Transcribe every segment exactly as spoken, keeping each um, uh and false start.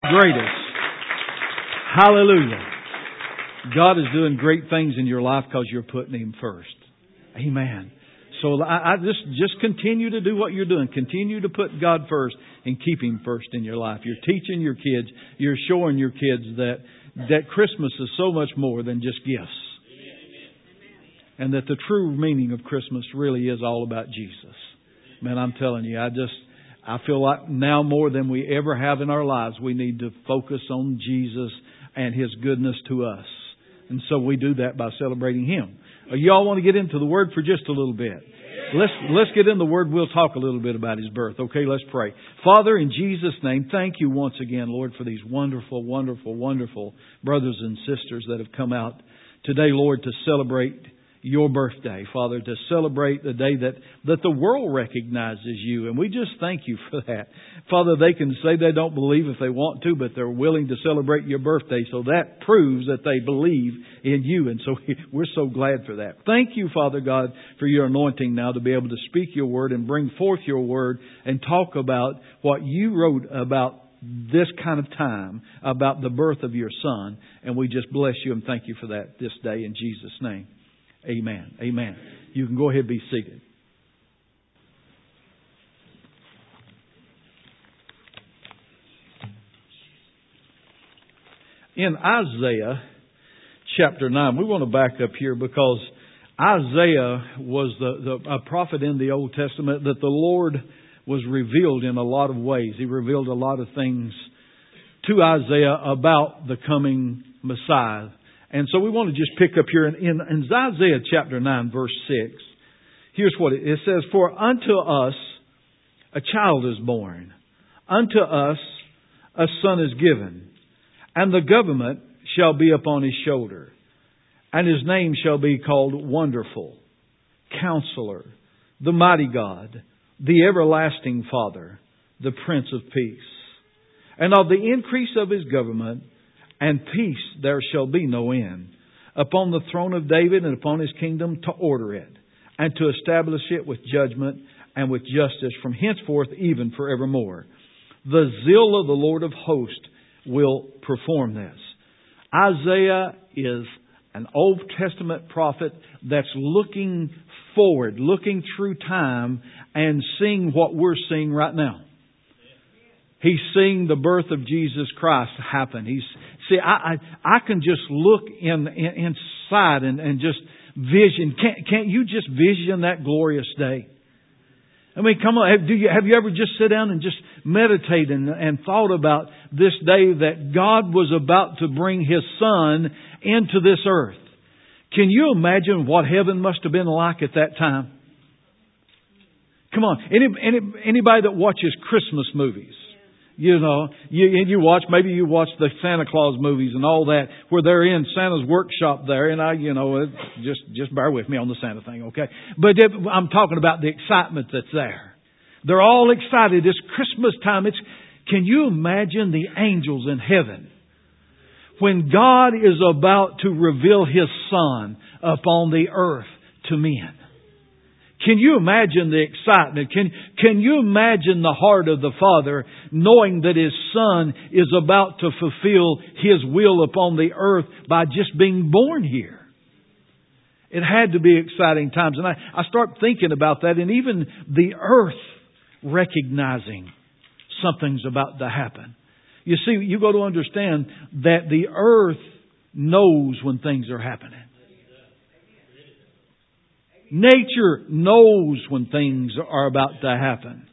greatest. Hallelujah. God is doing great things in your life because you're putting Him first. Amen. So I, I just just continue to do what you're doing. Continue to put God first and keep Him first in your life. You're teaching your kids. You're showing your kids that that Christmas is so much more than just gifts. And that the true meaning of Christmas really is all about Jesus. Man, I'm telling you, I just, I feel like now more than we ever have in our lives, we need to focus on Jesus and His goodness to us. And so we do that by celebrating Him. You all want to get into the Word for just a little bit? Let's, let's get in the Word. We'll talk a little bit about His birth. Okay, let's pray. Father, in Jesus' name, thank you once again, Lord, for these wonderful, wonderful, wonderful brothers and sisters that have come out today, Lord, to celebrate Your birthday, Father, to celebrate the day that, that the world recognizes You. And we just thank You for that. Father, they can say they don't believe if they want to, but they're willing to celebrate Your birthday. So that proves that they believe in You. And so we're so glad for that. Thank You, Father God, for Your anointing now to be able to speak Your Word and bring forth Your Word and talk about what You wrote about this kind of time, about the birth of Your Son. And we just bless You and thank You for that this day in Jesus' name. Amen. Amen. You can go ahead and be seated. In Isaiah chapter nine, we want to back up here because Isaiah was the, the a prophet in the Old Testament that the Lord was revealed in a lot of ways. He revealed a lot of things to Isaiah about the coming Messiah. And so we want to just pick up here in, in, in Isaiah chapter nine, verse six. Here's what it, it says, "For unto us a child is born, unto us a son is given, and the government shall be upon His shoulder, and His name shall be called Wonderful, Counselor, the Mighty God, the Everlasting Father, the Prince of Peace. And of the increase of His government and peace there shall be no end, upon the throne of David and upon His kingdom, to order it, and to establish it with judgment and with justice from henceforth even forevermore. The zeal of the Lord of hosts will perform this." Isaiah is an Old Testament prophet that's looking forward, looking through time and seeing what we're seeing right now. He's seeing the birth of Jesus Christ happen. He's see, I I, I can just look in, in inside and, and just vision. Can't can't you just vision that glorious day? I mean, come on. Have, do you have you ever just sit down and just meditate and, and thought about this day that God was about to bring His Son into this earth? Can you imagine what heaven must have been like at that time? Come on, any, any anybody that watches Christmas movies. You know, you, you watch, maybe you watch the Santa Claus movies and all that, where they're in Santa's workshop there, and I, you know, just, just bear with me on the Santa thing, okay? But if, I'm talking about the excitement that's there. They're all excited. It's Christmas time. It's, can you imagine the angels in heaven when God is about to reveal His Son upon the earth to men? Can you imagine the excitement? Can, can you imagine the heart of the Father knowing that His Son is about to fulfill His will upon the earth by just being born here? It had to be exciting times. And I, I start thinking about that, and even the earth recognizing something's about to happen. You see, you got to understand that the earth knows when things are happening. Nature knows when things are about to happen.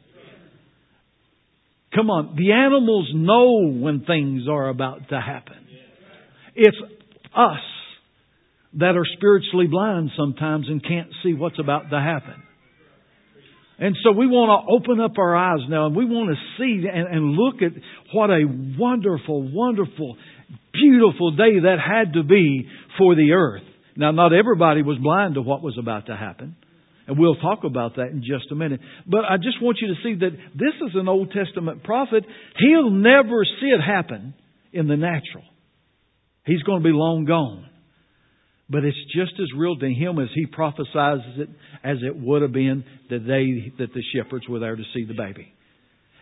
Come on, the animals know when things are about to happen. It's us that are spiritually blind sometimes and can't see what's about to happen. And so we want to open up our eyes now, and we want to see and, and look at what a wonderful, wonderful, beautiful day that had to be for the earth. Now, not everybody was blind to what was about to happen. And we'll talk about that in just a minute. But I just want you to see that this is an Old Testament prophet. He'll never see it happen in the natural. He's going to be long gone. But it's just as real to him as he prophesies it as it would have been the day that the shepherds were there to see the baby.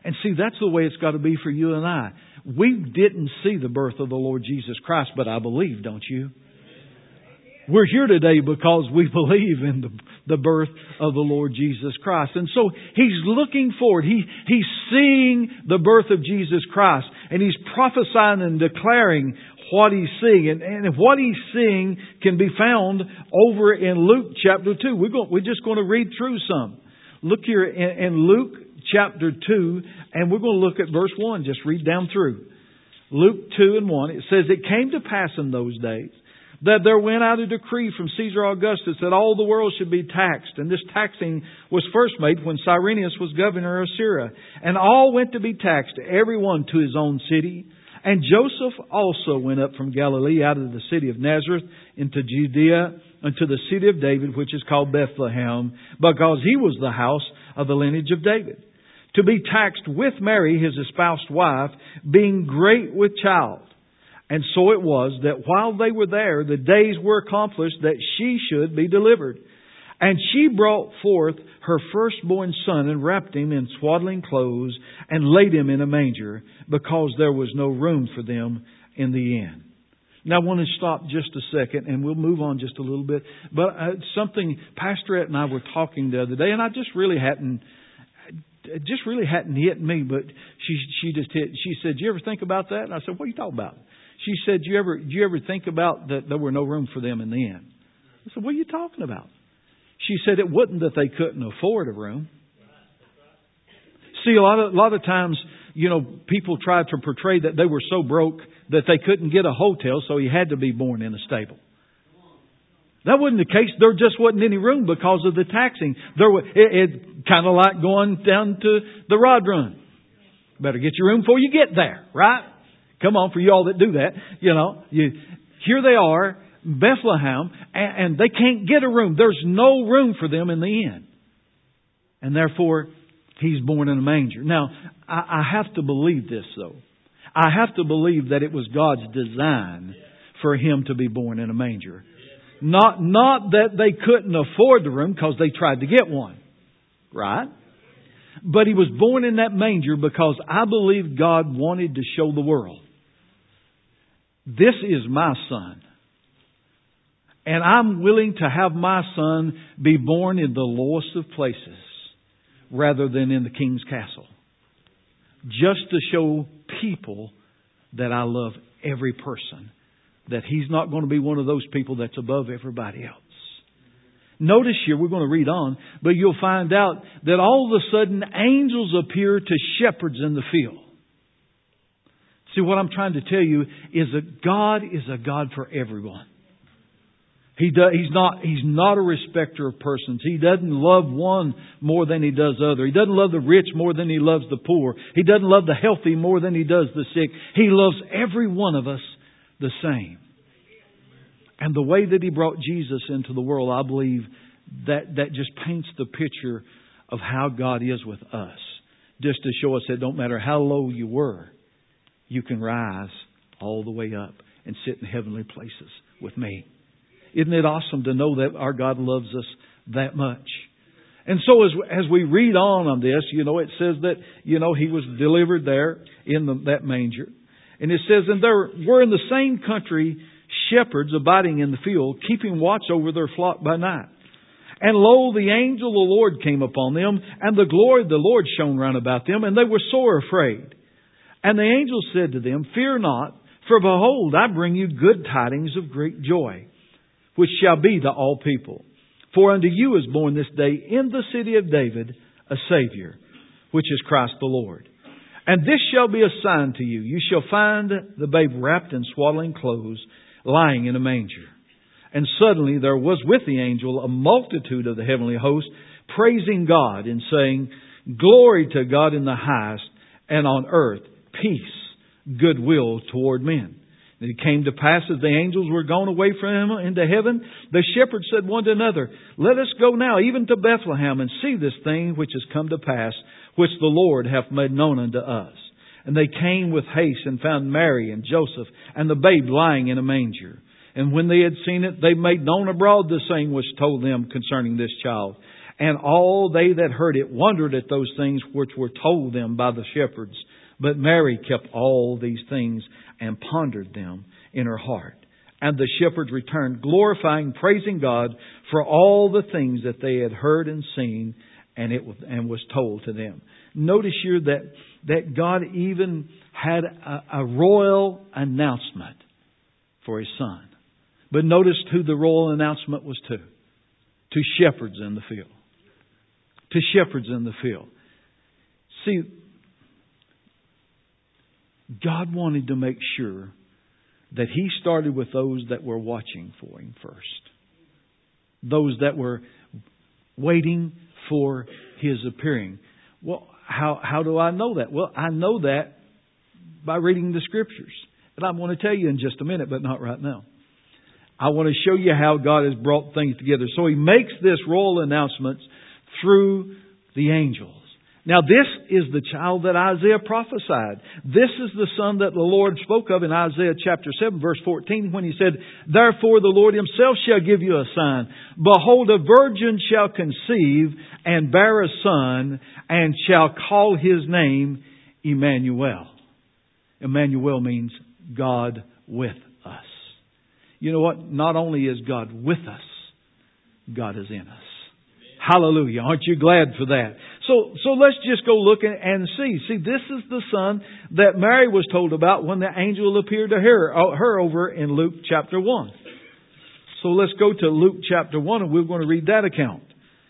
And see, that's the way it's got to be for you and I. We didn't see the birth of the Lord Jesus Christ, but I believe, don't you? We're here today because we believe in the, the birth of the Lord Jesus Christ. And so He's looking forward. He, he's seeing the birth of Jesus Christ. And He's prophesying and declaring what He's seeing. And, and what He's seeing can be found over in Luke chapter two. We're, going, we're just going to read through some. Look here in, in Luke chapter two, and we're going to look at verse one. Just read down through. Luke two and one. It says, "It came to pass in those days that there went out a decree from Caesar Augustus that all the world should be taxed. And this taxing was first made when Cyrenius was governor of Syria. And all went to be taxed, every one to his own city. And Joseph also went up from Galilee out of the city of Nazareth into Judea, unto the city of David, which is called Bethlehem, because he was the house of the lineage of David, to be taxed with Mary, his espoused wife, being great with child. And so it was that while they were there, the days were accomplished that she should be delivered. And she brought forth her firstborn son and wrapped him in swaddling clothes and laid him in a manger, because there was no room for them in the inn." Now I want to stop just a second and we'll move on just a little bit. But uh, something Pastor Ed and I were talking the other day, and I just really hadn't, it just really hadn't hit me, but she she just hit. She said, "Do you ever think about that?" And I said, "What are you talking about?" She said, "Do you ever, do you ever think about that there were no room for them in the inn?" I said, "What are you talking about?" She said, "It wasn't that they couldn't afford a room." See, a lot of, a lot of times, you know, people try to portray that they were so broke that they couldn't get a hotel, so he had to be born in a stable. That wasn't the case. There just wasn't any room because of the taxing. There was, it, it kind of like going down to the rod run. Better get your room before you get there, right? Come on, for you all that do that, you know, you, here they are, Bethlehem, and, and they can't get a room. There's no room for them in the inn. And therefore, He's born in a manger. Now, I, I have to believe this, though. I have to believe that it was God's design for Him to be born in a manger. Not, not that they couldn't afford the room because they tried to get one. Right? But He was born in that manger because I believe God wanted to show the world, this is my son. And I'm willing to have my son be born in the lowest of places rather than in the king's castle. Just to show people that I love every person. That He's not going to be one of those people that's above everybody else. Notice here, we're going to read on, but you'll find out that all of a sudden angels appear to shepherds in the field. See, what I'm trying to tell you is that God is a God for everyone. He does, he's not, he's not a respecter of persons. He doesn't love one more than He does other. He doesn't love the rich more than He loves the poor. He doesn't love the healthy more than He does the sick. He loves every one of us the same. And the way that He brought Jesus into the world, I believe that, that just paints the picture of how God is with us. Just to show us that don't matter how low you were, you can rise all the way up and sit in heavenly places with me. Isn't it awesome to know that our God loves us that much? And so as as we read on on this, you know, it says that, you know, He was delivered there in the, that manger. And it says, and there were in the same country shepherds abiding in the field, keeping watch over their flock by night. And lo, the angel of the Lord came upon them, and the glory of the Lord shone round about them, and they were sore afraid. And the angel said to them, "Fear not, for behold, I bring you good tidings of great joy, which shall be to all people. For unto you is born this day in the city of David a Savior, which is Christ the Lord. And this shall be a sign to you. You shall find the babe wrapped in swaddling clothes, lying in a manger." And suddenly there was with the angel a multitude of the heavenly host, praising God and saying, "Glory to God in the highest, and on earth peace, goodwill toward men." And it came to pass as the angels were gone away from Him into heaven, the shepherds said one to another, "Let us go now even to Bethlehem and see this thing which has come to pass, which the Lord hath made known unto us." And they came with haste and found Mary and Joseph and the babe lying in a manger. And when they had seen it, they made known abroad the saying which told them concerning this child. And all they that heard it wondered at those things which were told them by the shepherds. But Mary kept all these things and pondered them in her heart. And the shepherds returned, glorifying, praising God for all the things that they had heard and seen, and it and was told to them. Notice here that, that God even had a, a royal announcement for His Son. But notice who the royal announcement was to. To shepherds in the field. To shepherds in the field. See, God wanted to make sure that He started with those that were watching for Him first. Those that were waiting for His appearing. Well, how, how do I know that? Well, I know that by reading the Scriptures. And I'm going to tell you in just a minute, but not right now. I want to show you how God has brought things together. So He makes this royal announcement through the angels. Now this is the child that Isaiah prophesied. This is the son that the Lord spoke of in Isaiah chapter seven verse fourteen when He said, Therefore the Lord Himself shall give you a sign. Behold, a virgin shall conceive and bear a son and shall call His name Emmanuel. Emmanuel means God with us. You know what? Not only is God with us, God is in us. Hallelujah. Aren't you glad for that? So, so let's just go look and see. See, this is the son that Mary was told about when the angel appeared to her, her over in Luke chapter one. So let's go to Luke chapter one and we're going to read that account.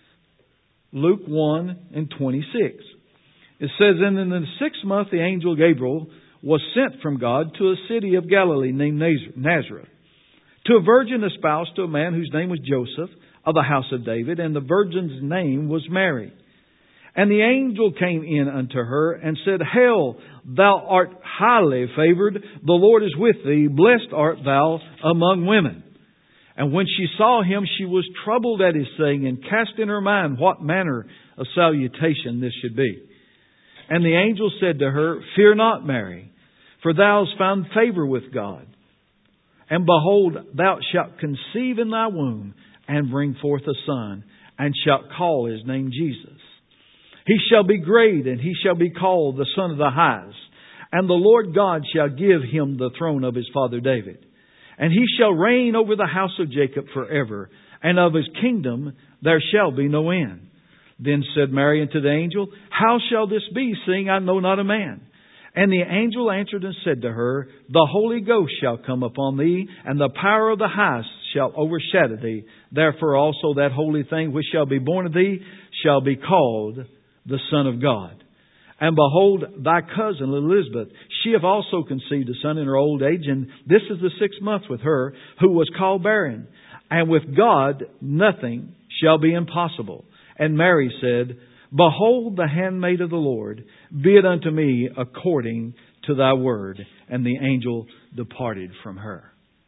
Luke one and twenty-six. It says, And in the sixth month the angel Gabriel was sent from God to a city of Galilee named Nazareth, to a virgin espoused to a man whose name was Joseph, of the house of David, and the virgin's name was Mary. And the angel came in unto her and said, Hail, thou art highly favored, the Lord is with thee, blessed art thou among women. And when she saw him, she was troubled at his saying, and cast in her mind what manner of salutation this should be. And the angel said to her, Fear not, Mary, for thou hast found favor with God. And behold, thou shalt conceive in thy womb, and bring forth a son, and shalt call his name Jesus. He shall be great, and he shall be called the Son of the Highest. And the Lord God shall give him the throne of his father David. And he shall reign over the house of Jacob forever, and of his kingdom there shall be no end. Then said Mary unto the angel, How shall this be, seeing I know not a man? And the angel answered and said to her, The Holy Ghost shall come upon thee, and the power of the Highest shall overshadow thee. Therefore also that holy thing which shall be born of thee shall be called the Son of God. And behold, thy cousin Elizabeth, she hath also conceived a son in her old age, and this is the sixth month with her, who was called barren. And with God nothing shall be impossible. And Mary said, Behold the handmaid of the Lord, be it unto me according to thy word. And the angel departed from her.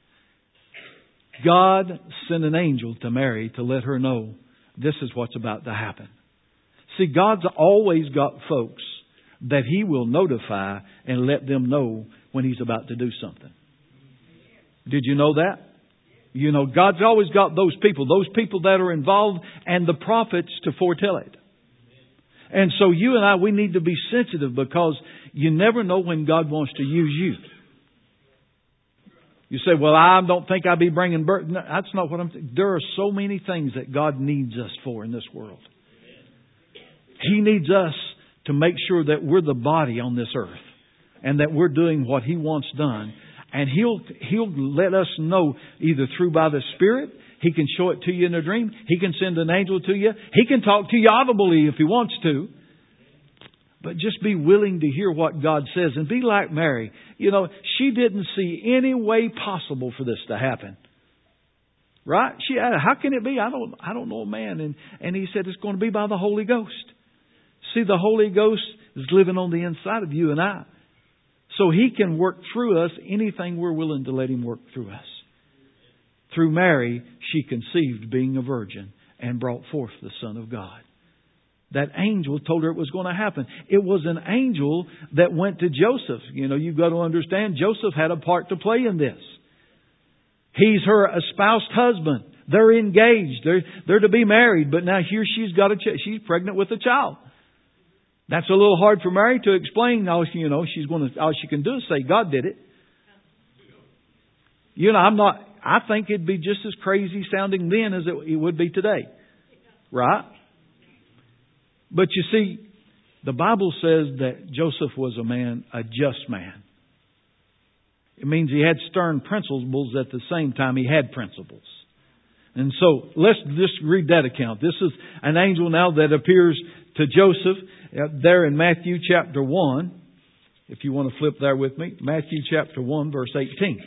God sent an angel to Mary to let her know this is what's about to happen. See, God's always got folks that He will notify and let them know when He's about to do something. Did you know that? You know, God's always got those people, those people that are involved, and the prophets to foretell it. And so you and I, we need to be sensitive, because you never know when God wants to use you. You say, well, I don't think I'll be bringing birth. No, that's not what I'm saying. There are so many things that God needs us for in this world. He needs us to make sure that we're the body on this earth, and that we're doing what He wants done. And He'll, He'll let us know either through by the Spirit. He can show it to you in a dream. He can send an angel to you. He can talk to you audibly if He wants to. But just be willing to hear what God says. And be like Mary. You know, she didn't see any way possible for this to happen. Right? She, how can it be? I don't, I don't know a man. And, and He said it's going to be by the Holy Ghost. See, the Holy Ghost is living on the inside of you and I. So He can work through us anything we're willing to let Him work through us. Through Mary, she conceived being a virgin and brought forth the Son of God. That angel told her it was going to happen. It was an angel that went to Joseph. You know, you've got to understand, Joseph had a part to play in this. He's her espoused husband. They're engaged. They're, they're to be married. But now here she's got a ch- she's pregnant with a child. That's a little hard for Mary to explain. All you know, she's going to all she can do is say God did it. You know, I'm not. I think it'd be just as crazy sounding then as it, it would be today, right? But you see, the Bible says that Joseph was a man, a just man. It means he had stern principles at the same time he had principles. And so let's just read that account. This is an angel now that appears to Joseph there in Matthew chapter one. If you want to flip there with me. Matthew chapter one verse eighteen.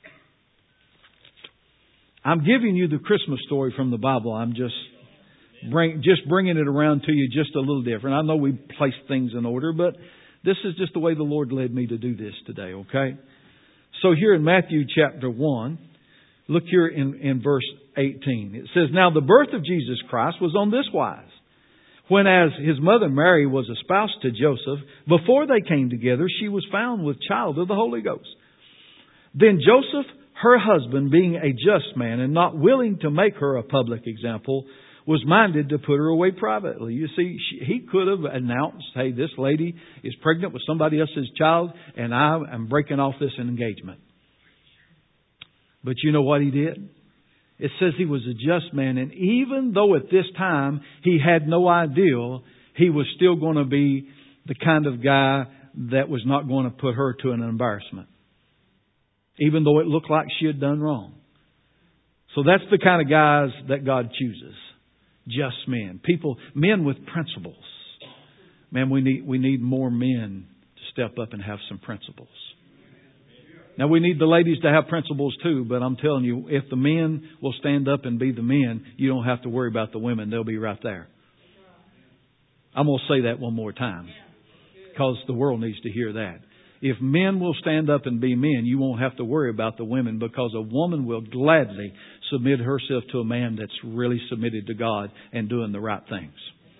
I'm giving you the Christmas story from the Bible. I'm just bring, just bringing it around to you just a little different. I know we placed things in order, but this is just the way the Lord led me to do this today, okay? So here in Matthew chapter one, look here in, in verse eighteen. It says, Now the birth of Jesus Christ was on this wise. When as his mother Mary was espoused to Joseph, before they came together, she was found with child of the Holy Ghost. Then Joseph, her husband, being a just man and not willing to make her a public example, was minded to put her away privately. You see, she, he could have announced, hey, this lady is pregnant with somebody else's child and I am breaking off this engagement. But you know what he did? It says he was a just man, and even though at this time he had no ideal, he was still going to be the kind of guy that was not going to put her to an embarrassment, even though it looked like she had done wrong. So that's the kind of guys that God chooses. Just men. People, men with principles. Man, we need, we need more men to step up and have some principles. Now we need the ladies to have principles too, but I'm telling you, if the men will stand up and be the men, you don't have to worry about the women. They'll be right there. I'm going to say that one more time because the world needs to hear that. If men will stand up and be men, you won't have to worry about the women, because a woman will gladly submit herself to a man that's really submitted to God and doing the right things.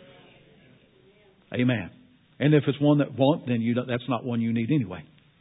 Amen. And if it's one that won't, then you don't, that's not one you need anyway.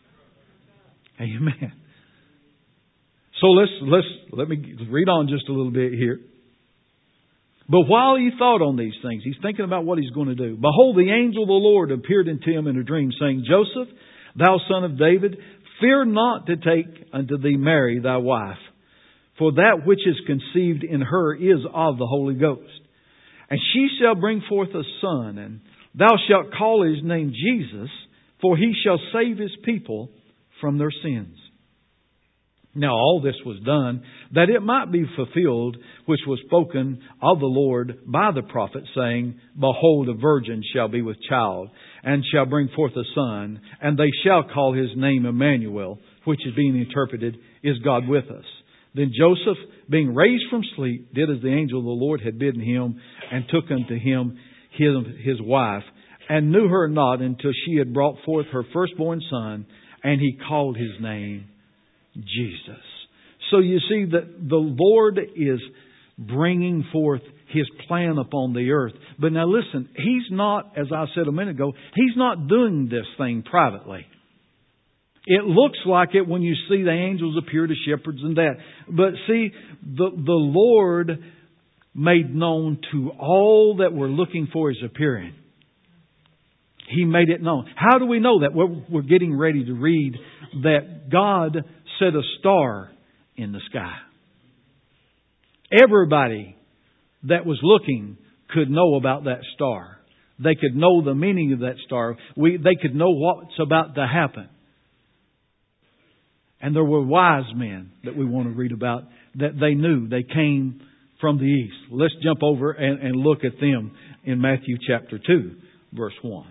Amen. So let's let's let me read on just a little bit here. But while he thought on these things, he's thinking about what he's going to do. Behold, the angel of the Lord appeared unto him in a dream, saying, Joseph, thou son of David, fear not to take unto thee Mary thy wife, for that which is conceived in her is of the Holy Ghost. And she shall bring forth a son, and thou shalt call his name Jesus, for he shall save his people from their sins. Now all this was done that it might be fulfilled, which was spoken of the Lord by the prophet, saying, Behold, a virgin shall be with child, and shall bring forth a son, and they shall call his name Emmanuel, which is being interpreted, is God with us. Then Joseph, being raised from sleep, did as the angel of the Lord had bidden him, and took unto him his, his wife, and knew her not until she had brought forth her firstborn son, and he called his name Jesus. So you see that the Lord is bringing forth His plan upon the earth. But now listen, He's not, as I said a minute ago, He's not doing this thing privately. It looks like it when you see the angels appear to shepherds and that. But see, the, the Lord made known to all that were looking for His appearing. He made it known. How do we know that? We're, we're getting ready to read that God set a star in the sky. Everybody that was looking could know about that star. They could know the meaning of that star. We, they could know what's about to happen. And there were wise men that we want to read about that they knew. They came from the east. Let's jump over and, and look at them in Matthew chapter two, verse one.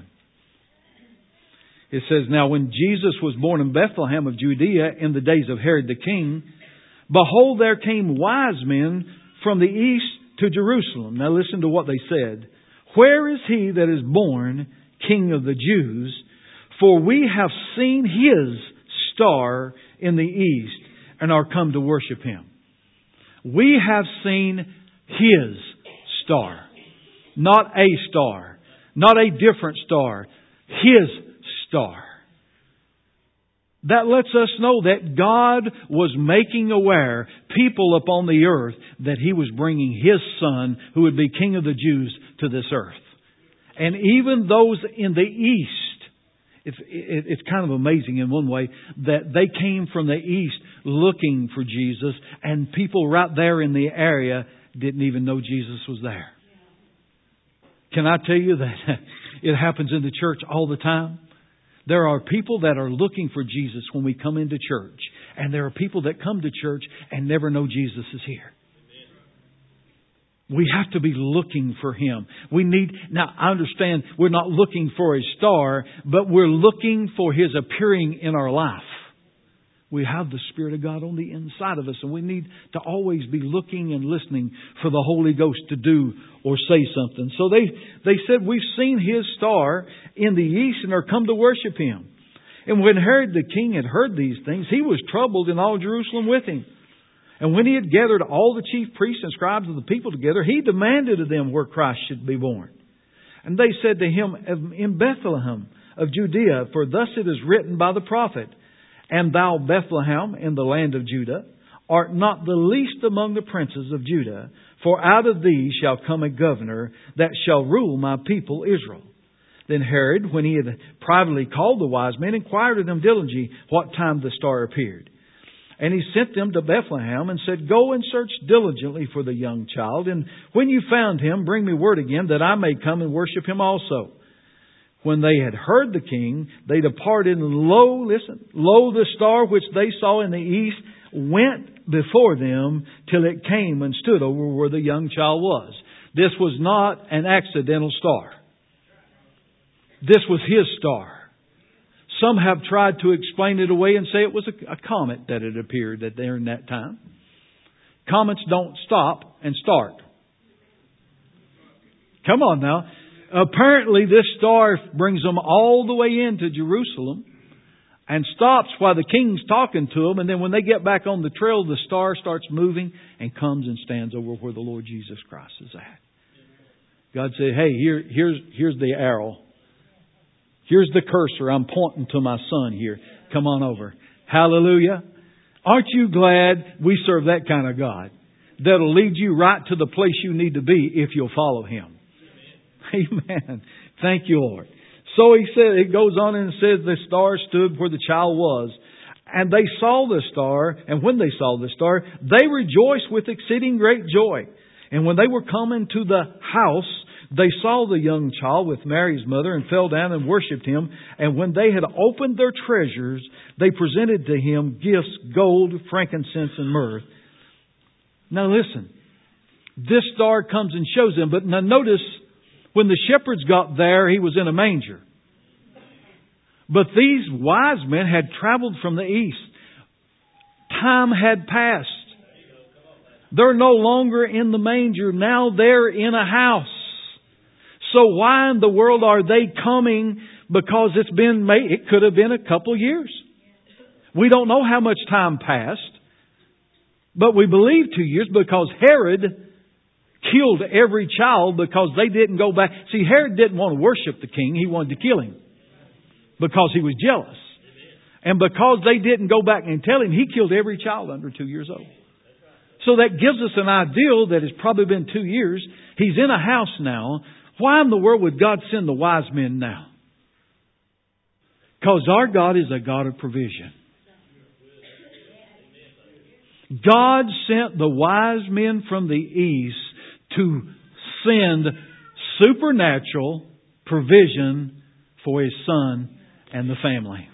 It says, Now when Jesus was born in Bethlehem of Judea in the days of Herod the king, behold, there came wise men from the east to Jerusalem. Now listen to what they said. Where is he that is born King of the Jews? For we have seen his star in the east and are come to worship him. We have seen his star. Not a star. Not a different star. His star. That lets us know that God was making aware people upon the earth that He was bringing His Son, who would be King of the Jews, to this earth. And even those in the East, it's, it, it's kind of amazing in one way that they came from the East looking for Jesus, and people right there in the area didn't even know Jesus was there. Can I tell you that it happens in the church all the time? There are people that are looking for Jesus when we come into church. And there are people that come to church and never know Jesus is here. We have to be looking for Him. We need, now I understand we're not looking for a star, but we're looking for His appearing in our life. We have the Spirit of God on the inside of us, and we need to always be looking and listening for the Holy Ghost to do or say something. So they, they said, we've seen His star in the east and are come to worship Him. And when Herod the king had heard these things, he was troubled, and all Jerusalem with him. And when he had gathered all the chief priests and scribes of the people together, he demanded of them where Christ should be born. And they said to him, in Bethlehem of Judea, for thus it is written by the prophet, and thou, Bethlehem, in the land of Judah, art not the least among the princes of Judah, for out of thee shall come a governor that shall rule my people Israel. Then Herod, when he had privately called the wise men, inquired of them diligently what time the star appeared. And he sent them to Bethlehem and said, Go and search diligently for the young child, and when you found him, bring me word again, that I may come and worship him also. When they had heard the king, they departed, and lo, listen, lo, the star which they saw in the east went before them till it came and stood over where the young child was. This was not an accidental star. This was His star. Some have tried to explain it away and say it was a, a comet that had appeared that there in that time. Comets don't stop and start. Come on now. Apparently this star brings them all the way into Jerusalem and stops while the king's talking to them. And then when they get back on the trail, the star starts moving and comes and stands over where the Lord Jesus Christ is at. God said, hey, here, here's, here's the arrow. Here's the cursor. I'm pointing to my Son here. Come on over. Hallelujah. Aren't you glad we serve that kind of God that'll lead you right to the place you need to be if you'll follow Him? Amen. Thank you, Lord. So he said, it goes on and says the star stood where the child was. And they saw the star. And when they saw the star, they rejoiced with exceeding great joy. And when they were coming to the house, they saw the young child with Mary's mother and fell down and worshipped Him. And when they had opened their treasures, they presented to Him gifts, gold, frankincense, and myrrh. Now listen, this star comes and shows them. But now notice, when the shepherds got there, He was in a manger. But these wise men had traveled from the east. Time had passed. They're no longer in the manger. Now they're in a house. So why in the world are they coming? Because it's been made, it could have been a couple of years. We don't know how much time passed. But we believe two years because Herod killed every child because they didn't go back. See, Herod didn't want to worship the king. He wanted to kill him because he was jealous. And because they didn't go back and tell him, he killed every child under two years old. So that gives us an ideal that it's probably been two years. He's in a house now. Why in the world would God send the wise men now? Because our God is a God of provision. God sent the wise men from the east to send supernatural provision for His Son and the family.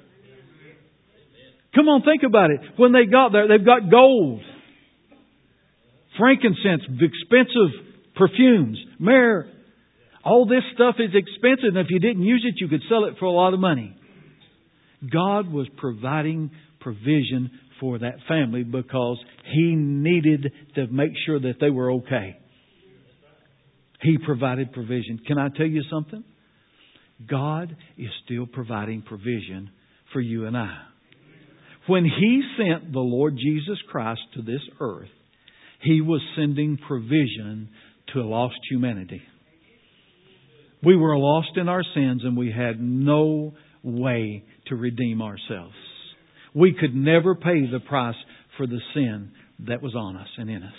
Come on, think about it. When they got there, they've got gold, frankincense, expensive perfumes, myrrh. All this stuff is expensive, and if you didn't use it, you could sell it for a lot of money. God was providing provision for that family because He needed to make sure that they were okay. He provided provision. Can I tell you something? God is still providing provision for you and I. When He sent the Lord Jesus Christ to this earth, He was sending provision to a lost humanity. We were lost in our sins and we had no way to redeem ourselves. We could never pay the price for the sin that was on us and in us.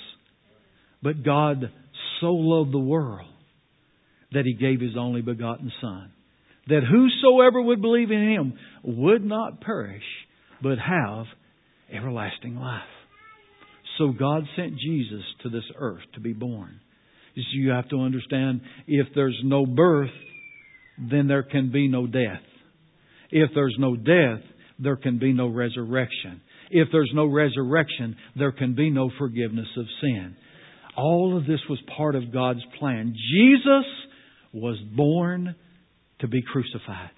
But God so loved the world that He gave His only begotten Son, that whosoever would believe in Him would not perish, but have everlasting life. So God sent Jesus to this earth to be born. So you have to understand, if there's no birth, then there can be no death. If there's no death, there can be no resurrection. If there's no resurrection, there can be no forgiveness of sin. All of this was part of God's plan. Jesus was born to be crucified.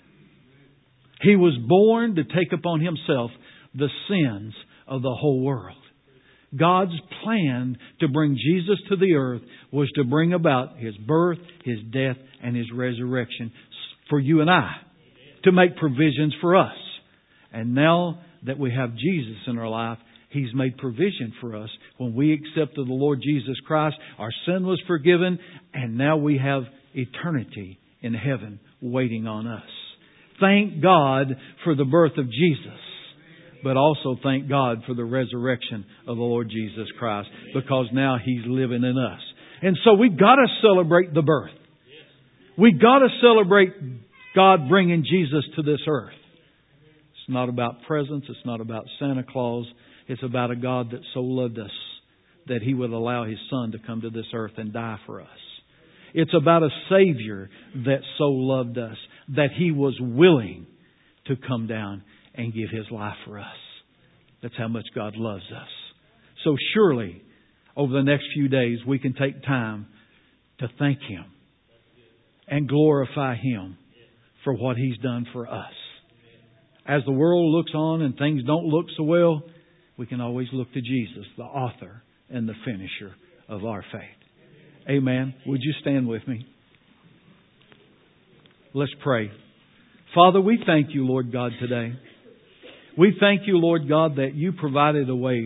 He was born to take upon Himself the sins of the whole world. God's plan to bring Jesus to the earth was to bring about His birth, His death, and His resurrection for you and I, to make provisions for us. And now that we have Jesus in our life, He's made provision for us. When we accepted the Lord Jesus Christ, our sin was forgiven, and now we have eternity in heaven waiting on us. Thank God for the birth of Jesus, but also thank God for the resurrection of the Lord Jesus Christ, because now He's living in us. And so we've got to celebrate the birth. We've got to celebrate God bringing Jesus to this earth. It's not about presents. It's not about Santa Claus. It's about a God that so loved us that He would allow His Son to come to this earth and die for us. It's about a Savior that so loved us that He was willing to come down and give His life for us. That's how much God loves us. So surely, over the next few days, we can take time to thank Him and glorify Him for what He's done for us. As the world looks on and things don't look so well, we can always look to Jesus, the author and the finisher of our faith. Amen. Would you stand with me? Let's pray. Father, we thank You, Lord God, today. We thank You, Lord God, that You provided a way